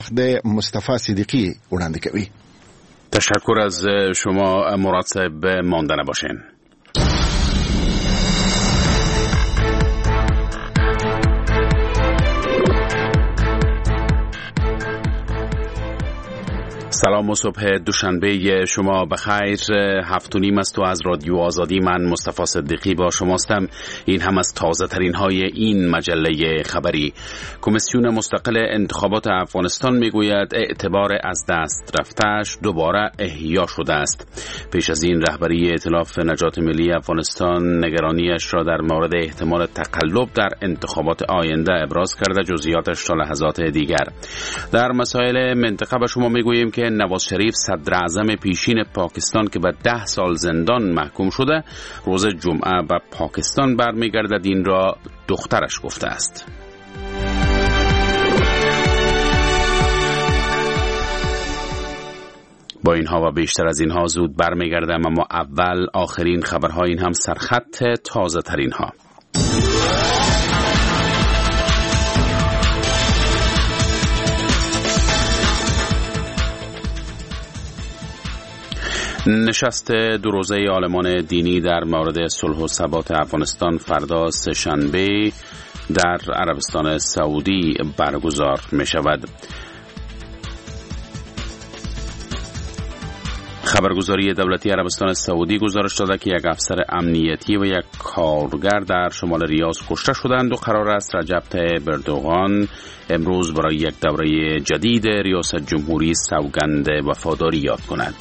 نقد مصطفی صدیقی وړاندې کوي. تشکر از شما مراد صاحب، ماندنه باشین. سلام و صبح دوشنبه شما بخیر. 7:30 است و از رادیو آزادی من مصطفی صدیقی با شماستم. این هم از تازه ترین های این مجله خبری. کمیسیون مستقل انتخابات افغانستان میگوید اعتبار از دست رفته‌اش دوباره احیا شده است. پیش از این رهبری ائتلاف نجات ملی افغانستان نگرانیش را در مورد احتمال تقلب در انتخابات آینده ابراز کرده. جزئیاتش تا لحظات دیگر. در مسائل منطقه به شما میگوییم که نواز شریف صدر اعظم پیشین پاکستان که به 10 سال زندان محکوم شده روز جمعه به پاکستان برمیگردد. این را دخترش گفته است. با اینها و بیشتر از اینها زود برمیگردم، اما اول آخرین خبرها، این هم سرخط تازه ترین ها. نشست دو روزه عالمان دینی در مورد صلح و ثبات افغانستان فردا سه‌شنبه در عربستان سعودی برگزار می شود. خبرگزاری دولتی عربستان سعودی گزارش داده که یک افسر امنیتی و یک کارگر در شمال ریاض کشته شدند و قرار است رجب طیب اردوغان امروز برای یک دوره جدید ریاست جمهوری سوگند وفاداری یاد کند.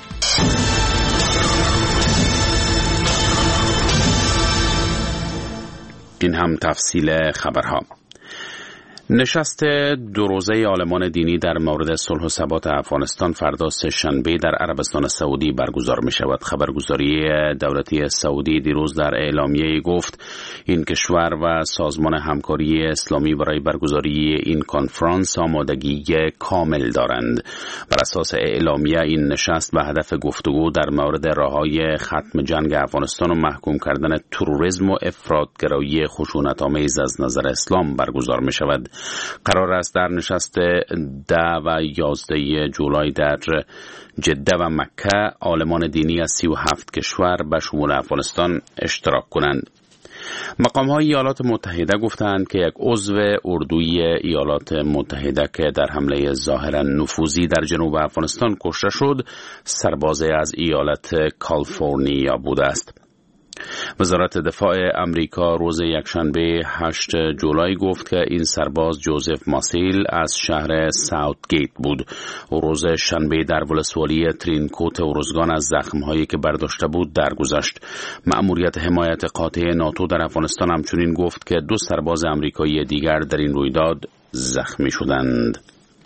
این هم تفصیل خبرها. نشست دو روزه عالمان دینی در مورد صلح و ثبات افغانستان فردا سه‌شنبه در عربستان سعودی برگزار می شود. خبرگزاری دولتی سعودی دیروز در اعلامیه گفت این کشور و سازمان همکاری اسلامی برای برگزاری این کنفرانس آمادگی کامل دارند. بر اساس اعلامیه این نشست به هدف گفتگو در مورد راههای ختم جنگ افغانستان و محکوم کردن تروریسم و افراطگرایی خشونت‌آمیز از نظر اسلام برگزار می شود. قرار است در نشست 10 و 11 جولای در جده و مکه عالمان دینی از 37 کشور به شمول افغانستان اشتراک کنند. مقام‌های ایالات متحده گفتند که یک عضو اردوی ایالات متحده که در حمله ظاهراً نفوذی در جنوب افغانستان کشته شد سرباز از ایالت کالیفرنیا بوده است. وزارت دفاع امریکا روز یکشنبه 8 جولای گفت که این سرباز جوزف ماسیل از شهر ساوت گیت بود و روز شنبه در ولسوالی ترینکوت اورزگان از زخم‌هایی که برداشته بود درگذشت. مأموریت حمایت قاطع ناتو در افغانستان همچنین گفت که 2 سرباز امریکایی دیگر در این رویداد زخمی شدند.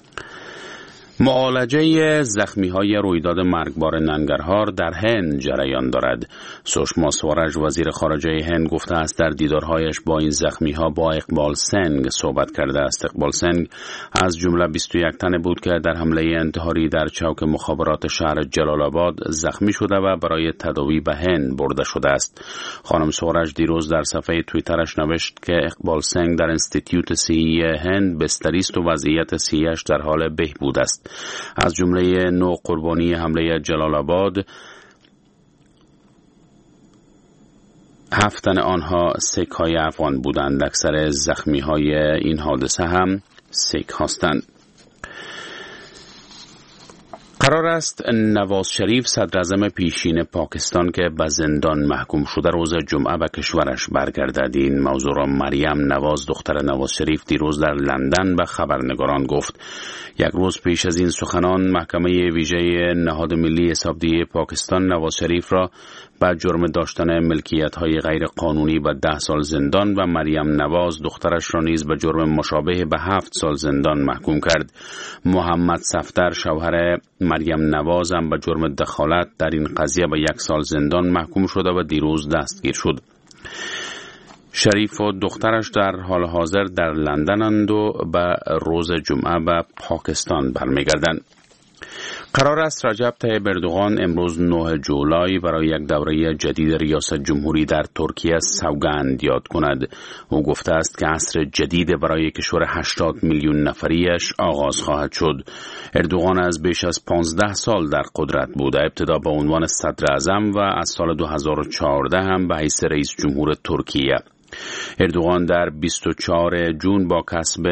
معالجه زخمی‌های رویداد مرگبار ننگرهار در هند جریان دارد. سشما سوارج وزیر خارجه هند گفته است در دیدارهایش با این زخمی‌ها با اقبال سنگ صحبت کرده است. اقبال سنگ از جمله 21 تن بود که در حمله انتحاری در چوک مخابرات شهر جلال آباد زخمی شده و برای تداوی به هند برده شده است. خانم سوارج دیروز در صفحه توییترش نوشت که اقبال سنگ در انستیتیوت صحی هند بستری است و وضعیت صحیش در حال بهبود است. از جمله 9 قربانی حمله جلال آباد 7 تن آنها سیک‌های افغان بودند. اکثر زخمی‌های این حادثه هم سیک هستند. قرار است نواز شریف صدر اعظم پیشین پاکستان که به زندان محکوم شده روز جمعه به کشورش برگردد. این موضوع را مریم نواز دختر نواز شریف دیروز در لندن به خبرنگاران گفت. یک روز پیش از این سخنان محکمه ویژه نهاد ملی حسابدهی پاکستان نواز شریف را به جرم داشتن ملکیت‌های غیر قانونی به 10 سال زندان و مریم نواز دخترش را نیز به جرم مشابه به 7 سال زندان محکوم کرد. محمد صفدر شوهر مریم نواز هم به جرم دخالت در این قضیه به 1 سال زندان محکوم شده و دیروز دستگیر شد. شریف و دخترش در حال حاضر در لندنند و به روز جمعه به پاکستان برمیگردند. قرار است رجب طیب اردوغان امروز 9 جولای برای یک دوره جدید ریاست جمهوری در ترکیه سوگند یاد کند. او گفته است که عصر جدید برای کشور 80 میلیون نفریش آغاز خواهد شد. اردوغان از بیش از 15 سال در قدرت بود، ابتدا به عنوان صدر اعظم و از سال 2014 هم به حیث رئیس جمهور ترکیه. اردوغان در 24 جون با کسب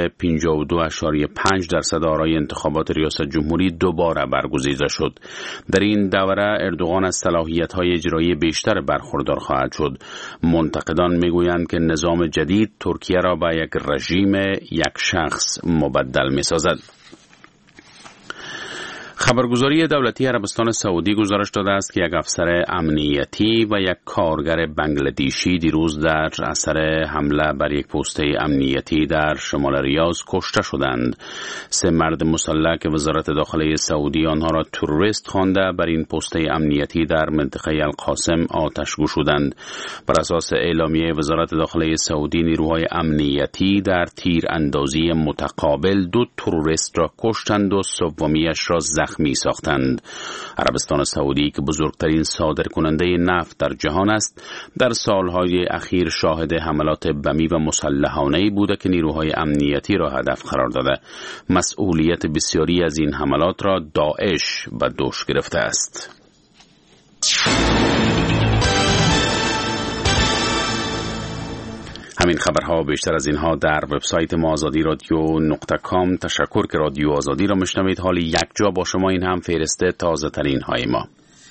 52.5% آرای انتخابات ریاست جمهوری دوباره برگزیده شد. در این دوره اردوغان از صلاحیت‌های اجرایی بیشتر برخوردار خواهد شد. منتقدان میگویند که نظام جدید ترکیه را به یک رژیم یک شخص مبدل می‌سازد. خبرگزاری دولتی عربستان سعودی گزارش داده است که یک افسر امنیتی و یک کارگر بنگلادیشی دیروز در اثر حمله بر یک پست امنیتی در شمال ریاض کشته شدند. 3 مرد مسلح که وزارت داخله سعودی آنها را تروریست خوانده بر این پست امنیتی در منطقه القاسم آتش گشودند. بر اساس اعلامیه وزارت داخله سعودی نیروهای امنیتی در تیر اندازی متقابل 2 تروریست را کشتند و سومیش را زخمی ساختند. عربستان سعودی که بزرگترین صادرکننده نفت در جهان است، در سالهای اخیر شاهد حملات بمی و مسلحانه‌ای بوده که نیروهای امنیتی را هدف قرار داده. مسئولیت بسیاری از این حملات را داعش به دوش گرفته است. همین خبرها بیشتر از اینها در وبسایت ما azadi.radio.com. تشکر که رادیو آزادی را میشنوید. حالی یک جا با شما این هم فهرست تازه ترین های ما.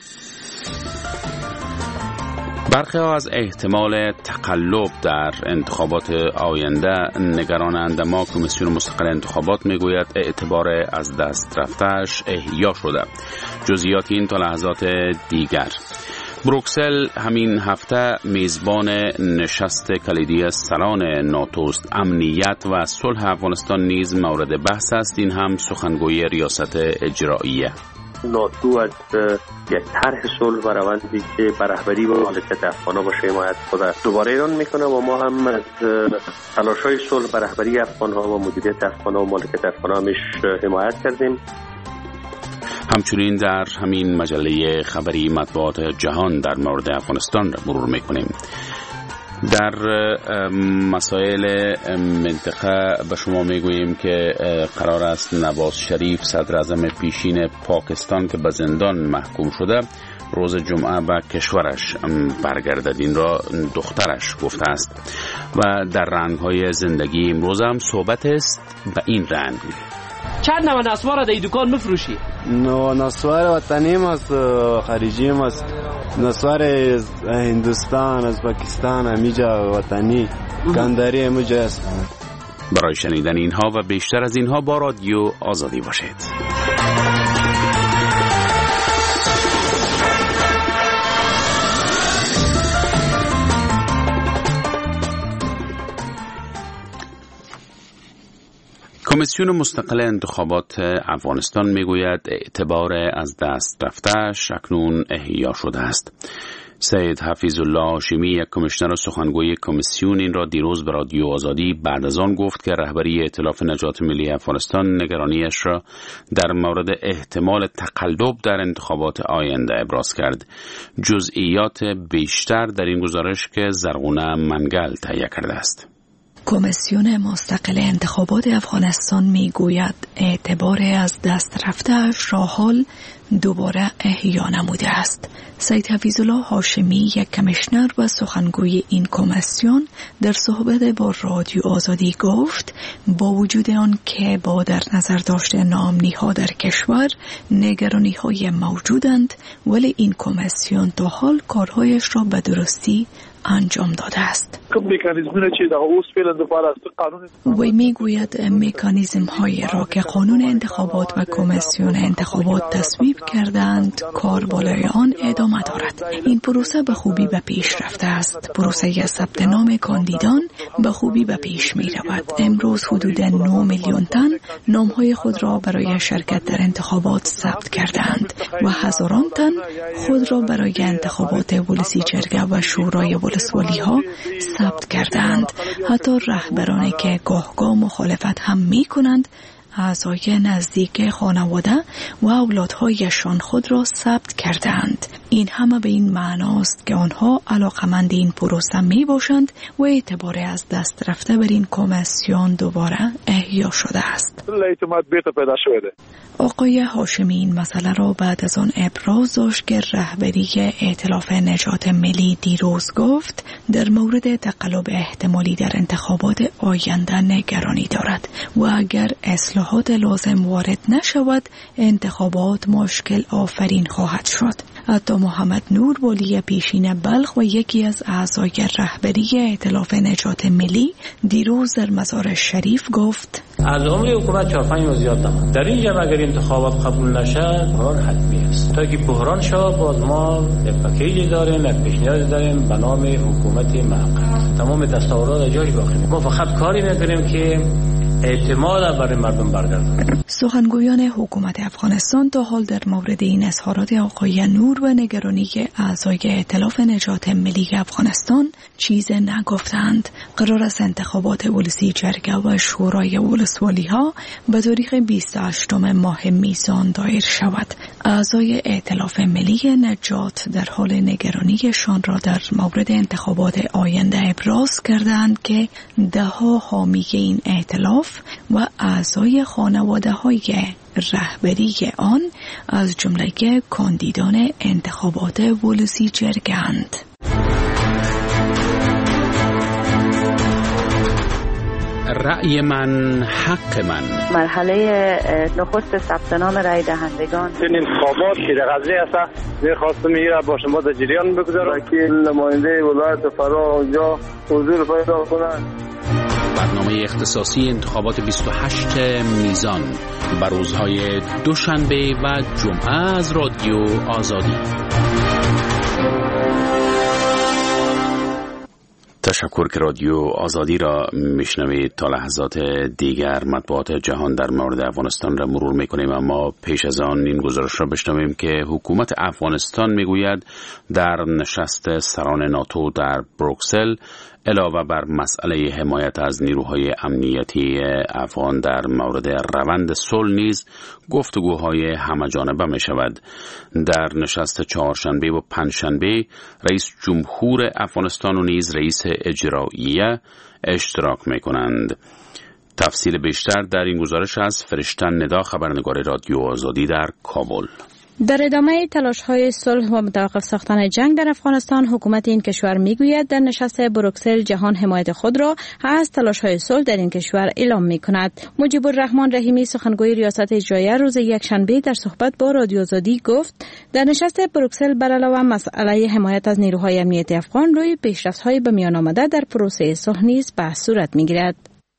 برخی از احتمال تقلب در انتخابات آینده نگرانند، اما کمیسیون مستقل انتخابات میگوید اعتبار از دست رفته‌اش احیا شده. جزئیات این تا لحظات دیگر. بروکسل همین هفته میزبان نشست کلیدی سران ناتوست. امنیت و صلح افغانستان نیز مورد بحث است. این هم سخنگوی ریاست اجراییه. ناتو از یک طرح صلح و روندی که بر رهبری و مالکیت افغان‌ها باشه حمایت خود دوباره اعلان میکنه و ما هم از تلاش‌های صلح بر رهبری افغان‌ها و مدیریت افغان‌ها و مالکیت افغان‌ها حمایت کردیم. همچنین در همین مجله خبری مطبوعات جهان در مورد افغانستان را مرور میکنیم. در مسائل منطقه به شما میگوییم که قرار است نواز شریف صدر اعظم پیشین پاکستان که به زندان محکوم شده روز جمعه به کشورش برگردد. این را دخترش گفته است. و در رنگ‌های زندگی امروز هم صحبت است به این رنگ. چند نوع نسوار را در دکان میفروشی؟ نسوار وطنی است، خارجی است. نسوار از هندوستان، از پاکستان، همیجا وطنی کندری همیجا است. برای شنیدن اینها و بیشتر از اینها با رادیو آزادی باشید. کمیسیون مستقل انتخابات افغانستان میگوید اعتبار از دست رفته‌اش اکنون احیا شده است. سید حفیظ الله هاشمی، یک کمیشنر و سخنگوی کمیسیون، این را دیروز به رادیو آزادی بعد از آن گفت که رهبری ائتلاف نجات ملی افغانستان نگرانیش را در مورد احتمال تقلب در انتخابات آینده ابراز کرد. جزئیات بیشتر در این گزارش که زرغونه منگل تهیه کرده است. کمیسیون مستقل انتخابات افغانستان میگوید اعتبار از دست رفته‌اش را حال دوباره احیا نموده است. سید حفیظ الله هاشمی، یک کمیشنر و سخنگوی این کمیسیون، در صحبت با رادیو آزادی گفت با وجود آن که با در نظر داشته ناامنی‌ها در کشور نگرانی‌های موجودند، ولی این کمیسیون تا حال کارهایش را به درستی انجام داده است. وی میگوید مکانیزم هایی را که قانون انتخابات و کمیسیون انتخابات تصویب کردند کار بالای آن ادامه دارد. این پروسه به خوبی به پیش رفته است. پروسه ثبت نام کاندیدان به خوبی به پیش می رود. امروز حدود 9 میلیون تن نام های خود را برای شرکت در انتخابات ثبت کردند و هزاران تن خود را برای انتخابات ولسی جرگه و شورای ولسوالی ها ثبت کردند. حتی رهبرانی که گاه مخالفت هم می کنند اعضای نزدیک خانواده و اولادهایشان خود را ثبت کردند. این همه به این معناست که آنها علاقمند این پروسه می باشند و اعتبار از دست رفته بر این کمیسیون دوباره احیا شده است. آقای هاشمی این مسئله را بعد از آن ابراز داشت که رهبری ائتلاف نجات ملی دیروز گفت در مورد تقلب احتمالی در انتخابات آینده نگرانی دارد و اگر اصلاحات لازم وارد نشود انتخابات مشکل آفرین خواهد شد. حتی محمد نور ولی پیشین بلخ و یکی از اعضای رهبری ائتلاف نجات ملی دیروز در مزار شریف گفت از عمر حکومت 4-5 ماه زیاد نماند. در این جبهه اگر انتخابات قبول نشه بحران حتمی است. تا که بحران شود باز ما پکیج داریم، یک پیشنهاد داریم به نام حکومت موقت. تمام دستاورات جاش باقی. ما فقط کاری میکنیم که اعتماد برای مردم برگرداند. سخنگویان حکومت افغانستان تا حال در مورد این اظهارات آقای نور و نگرانی اعضای ائتلاف نجات ملی افغانستان چیز نگفتند. قرار است انتخابات ولسی جرگه و شورای ولسوالی‌ها به تاریخ 28 ماه میزان دایر شود. اعضای ائتلاف ملی نجات در حال نگرانیشان را در مورد انتخابات آینده ابراز کردند که ده‌ها حامی این ائتلاف و اعضای خانواده‌های رهبری آن از جمله کاندیدان انتخابات ولسی جرگند. رأی من حق من. مرحله نخست ثبت نام رای دهندگان این انتخابات که قضیه است می‌خواستم میگه با شما در جریان بگذارم که نماینده ولایت فرا اونجا حضور پیدا کنند. برنامه اختصاصی انتخابات 28 میزان بر روزهای دوشنبه و جمعه از رادیو آزادی. تشکر که رادیو آزادی را میشنوید. تا لحظات دیگر مطبوعات جهان در مورد افغانستان را مرور میکنیم، اما پیش از آن این گزارش را بشنویم که حکومت افغانستان میگوید در نشست سران ناتو در بروکسل علاوه بر مسئله حمایت از نیروهای امنیتی افغان در مورد روند صلح نیز گفتگوهای همه‌جانبه می شود. در نشست چهارشنبه و پنجشنبه رئیس جمهور افغانستان و نیز رئیس اجراییه اشتراک می کنند. تفصیل بیشتر در این گزارش از فرشتن ندا، خبرنگار رادیو آزادی در کابل. در ادامه تلاش‌های صلح و متوقف ساختن جنگ در افغانستان، حکومت این کشور می‌گوید در نشست بروکسل جهان حمایت خود را از تلاش‌های صلح در این کشور اعلام می‌کند. مجیب الرحمن رحیمی سخنگوی ریاست اجراییه روز یکشنبه در صحبت با رادیو آزادی گفت در نشست بروکسل بر علاوه مسئله حمایت از نیروهای امنیتی افغان روی پیشرفت‌های به میان آمده در پروسه صلح نیز بحث صورت می‌گیرد.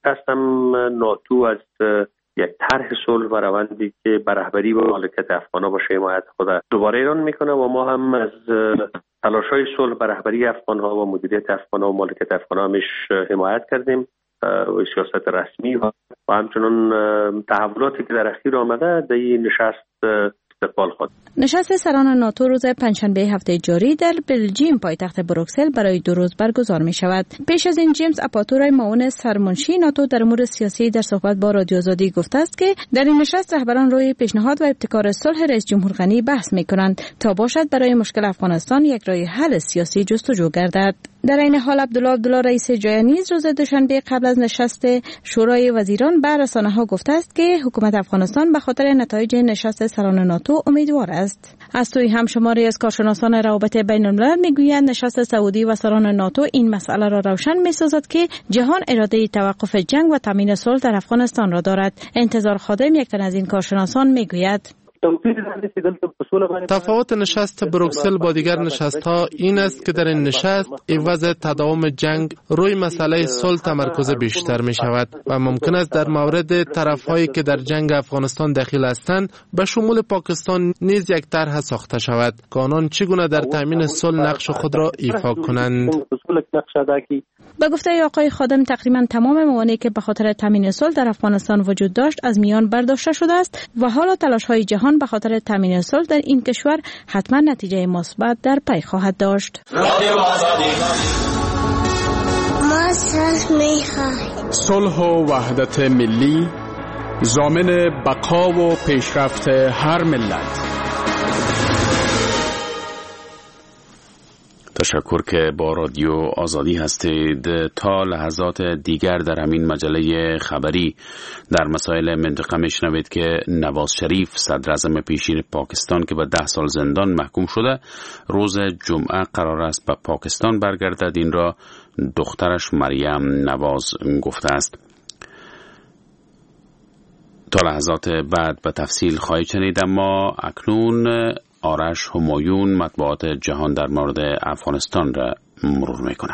قسم ناتو از یک طرح صلح و روندی که به رهبری و مالکیت افغان‌ها باشه حمایت خود دوباره ایران میکنه و ما هم از تلاش‌های صلح به رهبری افغان‌ها و مدیریت افغان‌ها و مالکیت افغان‌ها همیش حمایت کردیم و سیاست رسمی و همچنان تحولاتی که در اخیر آمده در این نشست استقبال خود. نشست سران ناتو روز پنجشنبه هفته جاری در بلژیم پایتخت بروکسل برای 2 روز برگزار می شود. پیش از این جیمز اپاتور معاون سرمنشی ناتو در امور سیاسی در صحبت با رادیو آزادی گفته است که در این نشست رهبران روی پیشنهاد و ابتکار صلح رئیس جمهور غنی بحث می کنند تا باشد برای مشکل افغانستان یک راه حل سیاسی جستجو گردد. در این حال عبدالله رئیس جمهور نیز روز دوشنبه قبل از نشست شورای وزیران به رسانه‌ها گفته است که حکومت افغانستان به خاطر نتایج نشست سران ناتو امیدوار است. از سوی هم شماری از کارشناسان روابط بین‌الملل میگویند نشست سعودی و سران ناتو این مسئله را روشن می‌سازد که جهان اراده توقف جنگ و تامین صلح در افغانستان را دارد. انتظار خادم، یک تن از این کارشناسان میگوید تفاوت نشست بروکسل با دیگر نشست‌ها این است که در این نشست عوض تداوم جنگ روی مسئله صلح تمرکز بیشتر می شود و ممکن است در مورد طرف‌هایی که در جنگ افغانستان دخیل هستند به شمول پاکستان نیز یک طرح ساخته شود که آنان چگونه در تامین صلح نقش خود را ایفا کنند. به گفته آقای خادم تقریبا تمام موانعی که به خاطر تامین صلح در افغانستان وجود داشت از میان برداشته شده است و حالا تلاش‌های جهان به خاطر تامین صلح در این کشور حتما نتیجه مثبت در پی خواهد داشت. ما صلح می‌خواهیم. صلح و وحدت ملی ضامن بقا و پیشرفت هر ملت. تشکر که با رادیو آزادی هستید. تا لحظات دیگر در همین مجله خبری در مسائل منطقه میشنوید که نواز شریف صدر اعظم پیشین پاکستان که به 10 سال زندان محکوم شده روز جمعه قرار است به پاکستان برگردد. این را دخترش مریم نواز گفته است. تا لحظات بعد به تفصیل خواهید شنید، اما اکنون آرش همایون مطبوعات جهان در مورد افغانستان را مرور میکنه.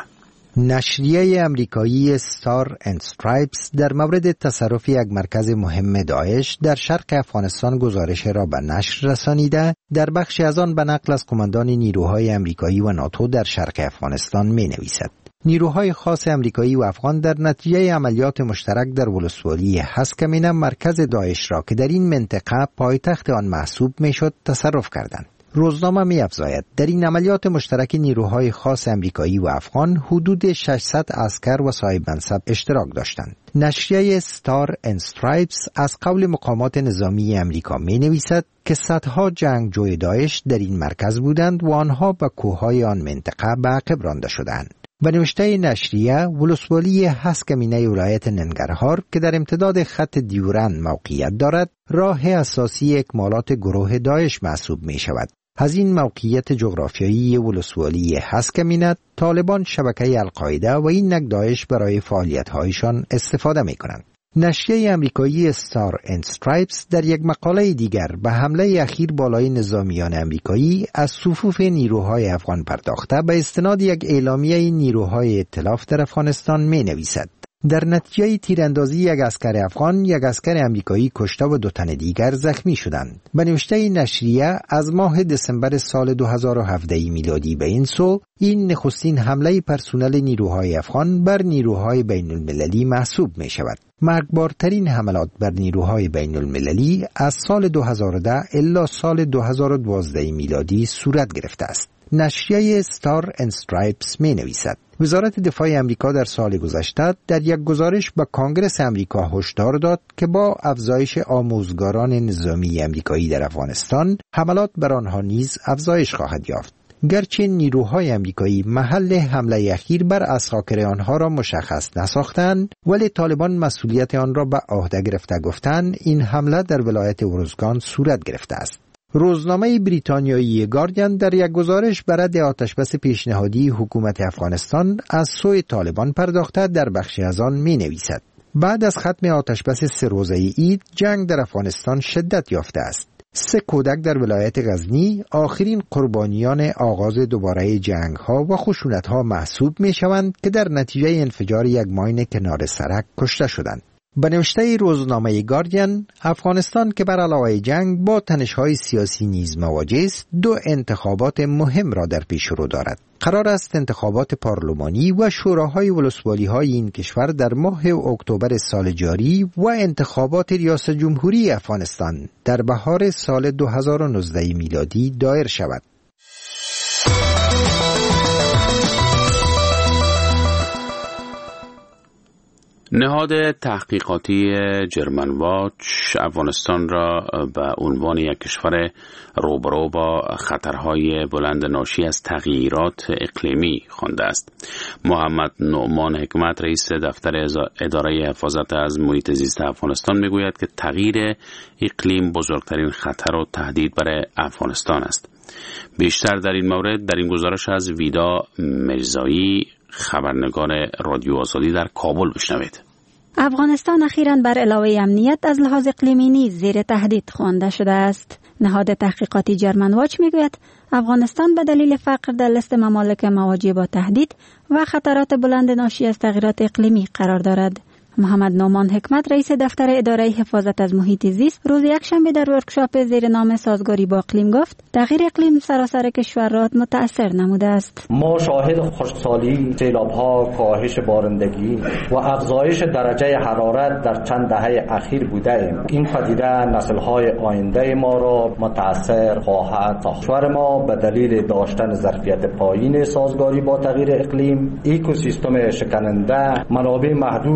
نشریه امریکایی استار اند استرایپس در مورد تصرف یک مرکز مهم داعش در شرق افغانستان گزارش را به نشر رسانیده. در بخشی از آن به نقل از قماندان نیروهای امریکایی و ناتو در شرق افغانستان می نویسد: نیروهای خاص امریکایی و افغان در نتیجه عملیات مشترک در ولسوالی هسکمینه مرکز داعش را که در این منطقه پایتخت آن محسوب میشد تصرف کردند. روزنامه می‌افزاید در این عملیات مشترک نیروهای خاص امریکایی و افغان حدود 600 عسکر و صاحب منصب اشتراک داشتند. نشریه استار اند استرایپس از قول مقامات نظامی امریکا می‌نویسد که صدها جنگجوی داعش در این مرکز بودند و آنها به کوههای آن منطقه به عقب رانده شدند. به نوشته نشریه، ولسوالی هسکمینه ولایت ننگرهار که در امتداد خط دیورند موقعیت دارد، راه اساسی اکمالات گروه داعش محسوب می شود. از این موقعیت جغرافیایی ولسوالی هسکمینه، طالبان شبکه القاعده و این نگ داعش برای فعالیت‌هایشان استفاده می کنند. نشریه امریکایی استار اند استرایپس در یک مقاله دیگر به حمله اخیر بالای نظامیان امریکایی از صفوف نیروهای افغان پرداخته به استناد یک اعلامیه نیروهای ائتلاف در افغانستان می نویسد: در نتیجه تیراندازی یک اسکر افغان، یک اسکر امریکایی کشته و 2 تن دیگر زخمی شدند. به نوشته نشریه، از ماه دسامبر سال 2017 میلادی به این سو این نخستین حمله پرسنل نیروهای افغان بر نیروهای بین المللی محسوب می شود. مرگبارترین حملات بر نیروهای بین المللی از سال 2010 الی سال 2012 میلادی صورت گرفته است. نشریه استار اند استرایپس می نویسد: وزارت دفاع امریکا در سال گذشته در یک گزارش به کانگرس امریکا هشدار داد که با افزایش آموزگاران نظامی امریکایی در افغانستان، حملات بر آنها نیز افزایش خواهد یافت. گرچه نیروهای امریکایی محل حمله اخیر بر اساکر آنها را مشخص نساختند، ولی طالبان مسئولیت آن را به عهده گرفته گفتند این حمله در ولایت ارزگان صورت گرفته است. روزنامه بریتانیایی گاردین در یک گزارش بر رد آتشبس پیشنهادی حکومت افغانستان از سوی طالبان پرداخته در بخشی از آن می نویسد: بعد از ختم آتشبس 3 روزه عید، جنگ در افغانستان شدت یافته است. 3 کودک در ولایت غزنی آخرین قربانیان آغاز دوباره جنگ ها و خشونت ها محسوب می شوند که در نتیجه انفجار یک ماین کنار سرک کشته شدند. به نوشته روزنامه گاردین، افغانستان که بر علاوه جنگ با تنش‌های سیاسی نیز مواجه است، 2 انتخابات مهم را در پیش رو دارد. قرار است انتخابات پارلمانی و شوراهای ولسوالی‌های این کشور در ماه اکتبر سال جاری و انتخابات ریاست جمهوری افغانستان در بهار سال 2019 میلادی دایر شود. نهاد تحقیقاتی جرمن واچ افغانستان را به عنوان یک کشور روبرو با خطرهای بلند ناشی از تغییرات اقلیمی خوانده است. محمد نعمان حکمت رئیس دفتر اداره حفاظت از محیط زیست افغانستان میگوید که تغییر اقلیم بزرگترین خطر و تهدید برای افغانستان است. بیشتر در این مورد در این گزارش از ویدا مرزایی، خبرنگار رادیو آزادی در کابل بشنوید. افغانستان اخیراً بر علاوه امنیت از لحاظ اقلیمی نیز زیر تهدید خوانده شده است. نهاد تحقیقاتی جرمن واچ میگوید افغانستان به دلیل فقر در لیست ممالک مواجه با تهدید و خطرات بلند ناشی از تغییرات اقلیمی قرار دارد. محمد نعمان حکمت رئیس دفتر اداره حفاظت از محیط زیست روز یکشنبه در ورکشاپ زیر نام سازگاری با اقلیم گفت تغییر اقلیم سراسر کشور را متاثر نموده است. ما شاهد خشکسالی، سیلاب‌ها، کاهش بارندگی و افزایش درجه حرارت در چند دهه اخیر بودیم. این پدیده نسل‌های آینده ما را متاثر خواهد ساخت. کشور ما به دلیل داشتن ظرفیت پایین سازگاری با تغییر اقلیم، اکوسیستم شکننده، منابع محدود تنوع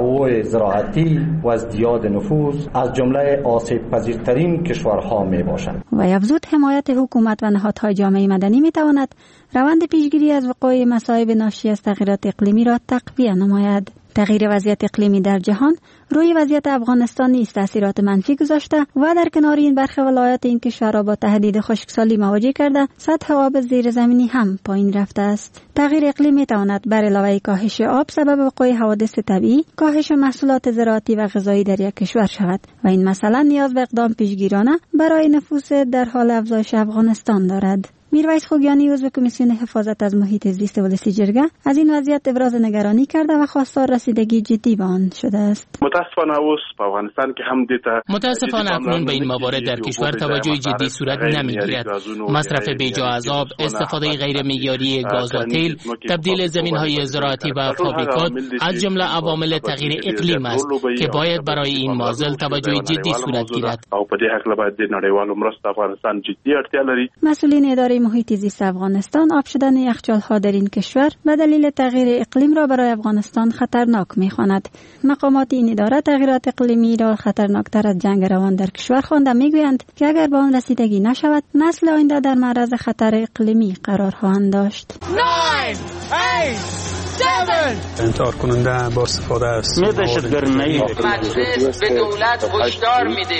تنوع زراعتی و ازدیاد نفوذ از جمله آسیب پذیرترین کشورها می باشند. و افزود حمایت حکومت و نهادهای جامعه مدنی می تواند روند پیشگیری از وقوع مصائب ناشی از تغییرات اقلیمی را تقویت نماید. تغییر وضعیت اقلیمی در جهان روی وضعیت افغانستان نیز تاثیرات منفی گذاشته و در کنار این برخی ولایات این کشور را با تهدید خشکسالی مواجه کرده، سطح آب زیرزمینی هم پایین رفته است. تغییر اقلیم میتواند بر علاوه کاهش آب سبب وقوع حوادث طبیعی، کاهش محصولات زراعتی و غذایی در یک کشور شود و این مسئله نیاز به اقدام پیشگیرانه برای نفوذ در حال افزایش افغانستان دارد. میرویس خوگیانی عضو کمیسیون حفاظت از محیط زیست ولسی جرگه از این وضعیت ابراز نگرانی کرده و خواستار رسیدگی جدی به آن شده است. متاسفانه اکنون به این موارد در کشور توجه جدی صورت نمیگیرد. مصرف بیجا از آب، استفاده غیر معیاری گاز و تیل، تبدیل زمین‌های زراعتی و فابریکات از جمله عوامل تغییر اقلیم است که باید برای این معضل توجه جدی صورت گیرد. مسئولین اداره محیط زیست افغانستان آب شدن یخچال‌ها در این کشور به دلیل تغییر اقلیم را برای افغانستان خطرناک می‌خواند. مقامات این اداره تغییرات اقلیمی را خطرناکتر از جنگ روان در کشور خوانده می‌گویند که اگر به آن رسیدگی نشود، نسل آینده در معرض خطر اقلیمی قرار خواهند داشت. 9 8 انتحار کننده با استفاده است. مجلس به دولت هشدار میده.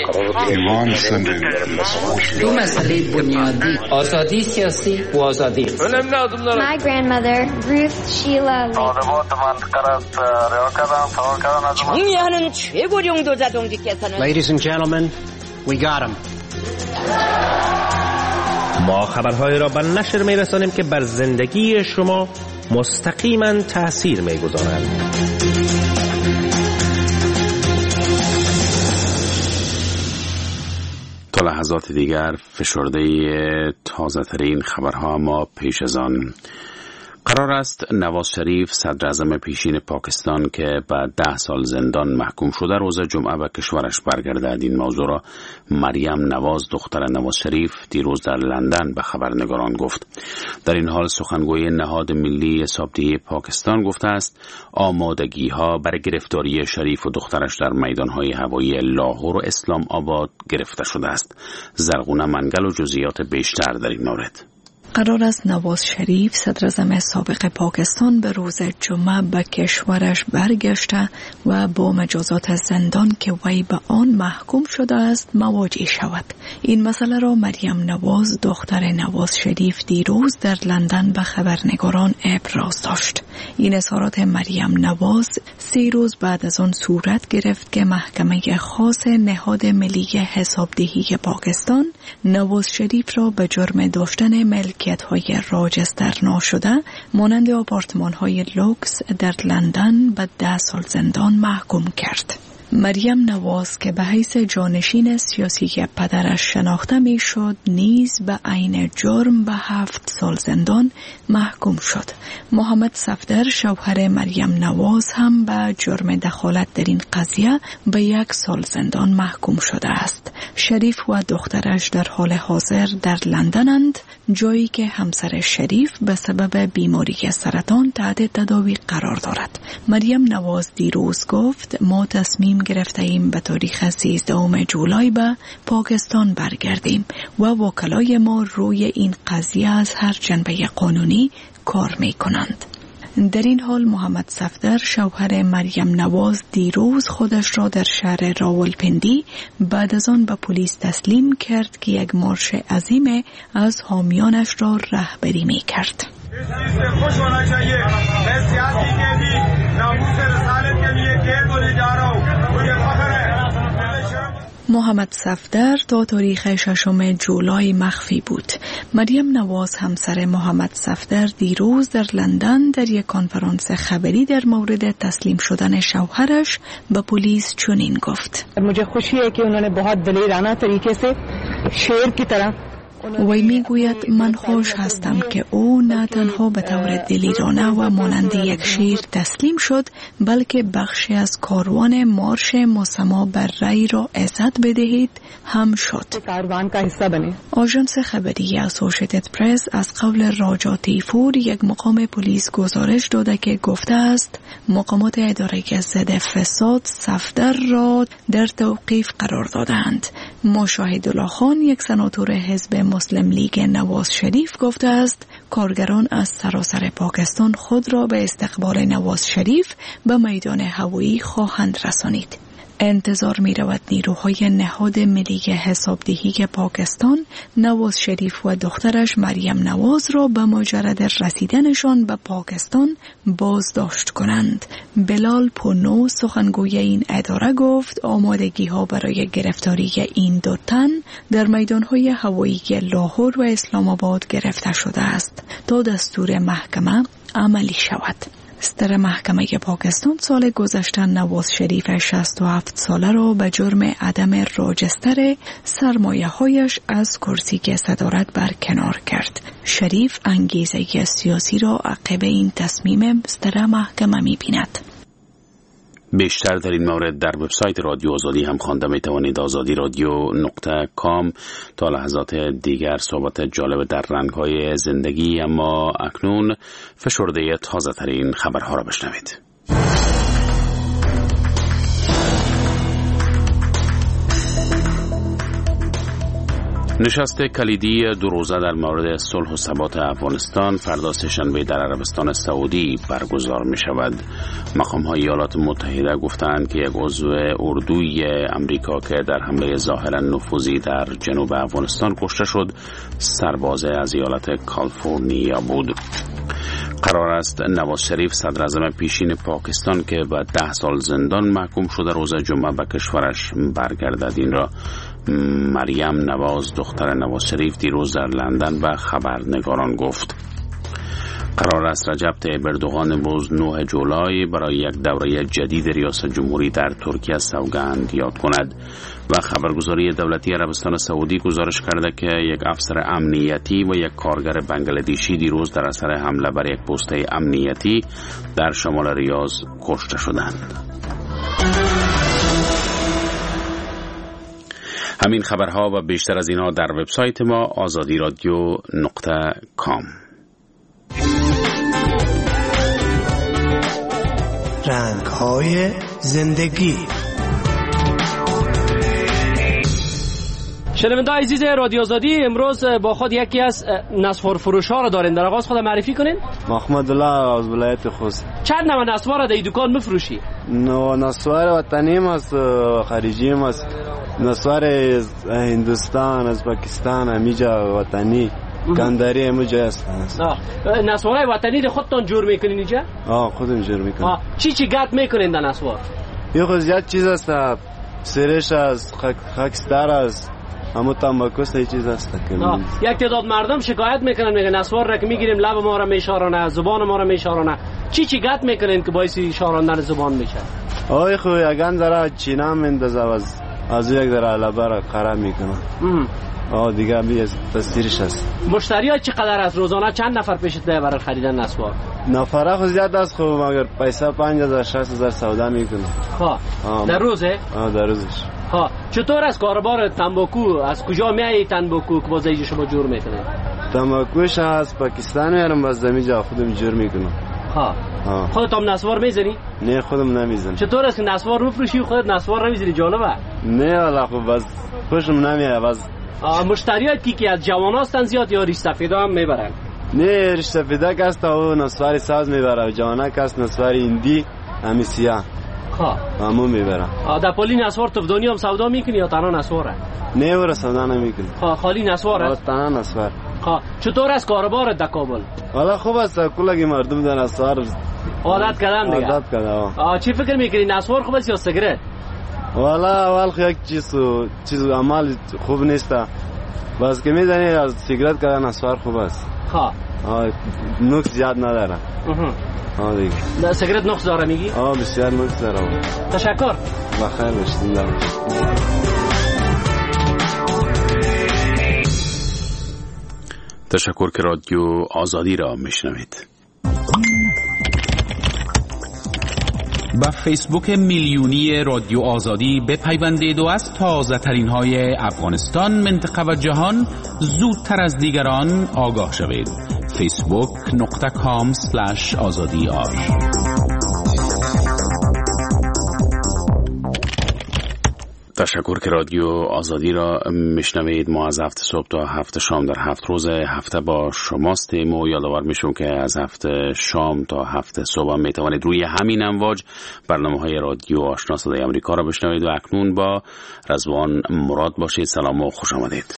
دو مسئله بنیادی: آزادی سیاسی و آزادی. My grandmother, Ruth Sheila Lee. Ladies and gentlemen, we got him. ما خبرهای را به نشر می‌رسانیم که بر زندگی شما مستقیما تأثیر می‌گذارند. تا لحظات دیگر فشرده تازه ترین خبرها ما پیش از آن. قرار است نواز شریف صدر اعظم پیشین پاکستان که به 10 سال زندان محکوم شده روز جمعه به کشورش برگردد. این موضوع را مریم نواز دختر نواز شریف دیروز در لندن به خبرنگاران گفت. در این حال سخنگوی نهاد ملی حسابدهی پاکستان گفته است آمادگی ها برای گرفتاری شریف و دخترش در میدانهای هوایی لاهور و اسلام آباد گرفته شده است. زرغونه منگل و جزئیات بیشتر در این مورد. قرار است نواز شریف صدر اعظم سابق پاکستان به روز جمعه به کشورش برگشته و با مجازات از زندان که وی به آن محکوم شده است مواجه شود. این مسئله را مریم نواز دختر نواز شریف دیروز در لندن به خبرنگاران ابراز داشت. این اظهارات مریم نواز 3 روز بعد از آن صورت گرفت که محکمه خاص نهاد ملی حسابدهی پاکستان نواز شریف را به جرم داشتن ملکیت‌های راجستر ناشده مانند آپارتمان‌های لوکس در لندن به 10 سال زندان محکوم کرد. مریم نواز که به حیث جانشین سیاسی پدرش شناخته می شد نیز به عین جرم به 7 سال زندان محکوم شد. محمد صفدر شوهر مریم نواز هم به جرم دخالت در این قضیه به 1 سال زندان محکوم شده است. شریف و دخترش در حال حاضر در لندنند، جایی که همسر شریف به سبب بیماری سرطان تحت تداوی قرار دارد. مریم نواز دیروز گفت ما تصمیم گرفته ایم به تاریخ 13 جولای به پاکستان برگردیم و وکلای ما روی این قضیه از هر جنبه قانونی کار می کنند. در این حال محمد صفدر شوهر مریم نواز دیروز خودش را در شهر راولپندی بعد از آن به پلیس تسلیم کرد که یک مارش عظیم از حامیانش را رهبری می کرد. محمد صفدر تا تاریخ 6 جولای مخفی بود. مریم نواز همسر محمد صفدر دیروز در لندن در یک کنفرانس خبری در مورد تسلیم شدن شوهرش به پلیس چنین گفت: मुझे खुशी है कि उन्होंने बहुत दलेराना तरीके से शेर की तरह وی میگوید من خوش هستم که او نه تنها به طور دلیرانه و مانند یک شیر تسلیم شد، بلکه بخشی از کاروان مارش مسما بر رای را عزت بدهید هم شد. آژانس خبری اسوشیتد پرس از قول راجا تیفور، یک مقام پلیس گزارش داده که گفته است مقامات اداره ضد فساد صفدر را در توقیف قرار دادند. مشاهد الله خان، یک سناتور حزب مسلم لیگ نواز شریف، گفته است کارگران از سراسر پاکستان خود را به استقبال نواز شریف به میدان هوایی خواهند رسانید. انتظار می رود نیروهای نهاد ملی حسابدهی پاکستان نواز شریف و دخترش مریم نواز را به مجرد رسیدنشان به پاکستان بازداشت کنند. بلال پونو، سخنگوی این اداره، گفت آمادگی ها برای گرفتاری این دو تن در میدانهای هوایی لاهور و اسلام آباد گرفته شده است تا دستور محکمه عملی شود. صدر محکمه پاکستان سال گذشته نواز شریف 67 ساله را به جرم عدم راجستر سرمایه هایش از کرسی صدارت برکنار کرد. شریف انگیزه سیاسی را عقب این تصمیم صدر محکمه می بیند. بیشتر در این مورد در وبسایت رادیو آزادی هم خوانده می توانید. azadi.radio.com. تا لحظات دیگر صحبت جالب در رنگ‌های زندگی، اما اکنون فشرده تازه ترین خبرها را بشنوید. نشست کلیدی دو روزه در مورد صلح و ثبات افغانستان فردا سه‌شنبه در عربستان سعودی برگزار می شود. مقام‌های ایالات متحده گفتند که یک عضو اردوی امریکا که در حمله ظاهراً نفوذی در جنوب افغانستان کشته شد، سرباز از ایالت کالیفرنیا بود. قرار است نواز شریف صدراعظم پیشین پاکستان که به 10 سال زندان محکوم شده روز جمعه به کشورش برگردد. این را مریم نواز، دختر نواز شریف، دیروز در لندن به خبرنگاران گفت. قرار است رجب طیب اردوغان امروز 9 جولای برای یک دوره جدید ریاست جمهوری در ترکیه سوگند یاد کند. و خبرگزاری دولتی عربستان سعودی گزارش کرده که یک افسر امنیتی و یک کارگر بنگلادیشی دیروز در اثر حمله بر یک پسته امنیتی در شمال ریاض کشته شدند. همین خبرها و بیشتر از اینها در وبسایت ما azadi.radio.com. رنگ‌های زندگی. شنوندگان عزیز رادیو آزادی، امروز با خود یکی از نسوار فروش ها را دارین. در آغاز خود معرفی کنین. محمد الله از ولایت خوست. چند نوع نسوار را در دکان میفروشی؟ نسوار وطنی است، خارجی است. نسوار از هندوستان، از پاکستان، همیجا وطنی. گندری همونجا است. نسوارای وطنی ده خودتون جور میکنین اینجا؟ خودم جور میکنم. چی گت میکنین در نسوار؟ یه خود زیاد چیز است، سرش است، خاکستر است، همون تنباکو است، یه چیز است. یک تعداد مردم شکایت میکنن، میگن نسوار را که میگیریم لب ما را میشارانه، زبان ما را میشارانه. چی گت میکنین که باعث شاراندن زبان میشه؟ خو یگان ذره چینا مندازه از یک ذره لبه را خراب میکنه. دیگه تصویرش هست. مشتری ها چقدر است؟ روزانه چند نفر پیشت میاد برای خریدن نسوار؟ نفره خود زیاد است، مگر پیسه 5000-60,000 سودا میکنه. در روزه؟ در روزش. چطور است کاروبار تنباکو؟ از کجا میایی تنباکو که باز اینجا شما جور میکنه؟ تنباکوش از پاکستان میارم، باز زمینجا خودم جور میکنم. خودت هم نسوار میزنی؟ نه خودم نمیزنم. چطور است که نسوار میفروشی خودت نسوار نمیزنی؟ جالبه. نه والا خب باز خوشم نمیاد. باز مشتریات کی از جوان هستن زیاد یا ریش سفیدا هم میبرن؟ نه ریش سفیدا کست او نسواری ساز میبره، جوانا کست نسواری هندی همی سیاه همون میبرن. در پلی نسوار تفدانی هم سودا میکنی یا تنها نسواره؟ نه ورا سودا نمیکنی. خالی نسوار است؟ تنها نسوار. چطور است کاروبارت در کابل؟ والا خوب است، کلگی مردم در نسوار عادت کردن دیگه. عادت کردن. چی فکر میکنی، نسوار خوب است یا سیگارت؟ والا اول یک چیز عمل خوب نیست، بس که میدونی از سیگارت کردن نسوار خوب است. نقص زیاد نداره. دیگه سیگارت نقص داره میگی؟ بسیار نقص داره. تشکر. بخیر باشید. تشکر که رادیو آزادی را میشنوید. با فیسبوک میلیونی رادیو آزادی بپیوندید و از تازه ترین های افغانستان، منطقه و جهان زودتر از دیگران آگاه شوید. facebook.com/azadi.ar. تشکر که رادیو آزادی را میشنوید. ما از هفته صبح تا هفته شام در 7 روز هفته با شماستیم و یادآور میشم که از هفته شام تا هفته صبح میتوانید روی همین امواج برنامه‌های رادیو آشنا صدای آمریکا را بشنوید و اکنون با رضوان مراد باشید. سلام و خوش آمدید.